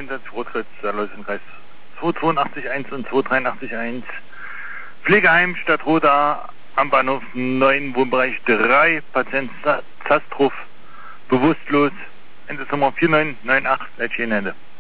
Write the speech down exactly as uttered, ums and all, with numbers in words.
Einsatz Rotritz, Saarleutenkreis zwei zwei acht eins und zwei drei acht eins. Pflegeheim Stadt Roda am Bahnhof neun, Wohnbereich drei, Patient Zastrow, bewusstlos, Endesnummer vier neun neun acht, Leitchen Ende.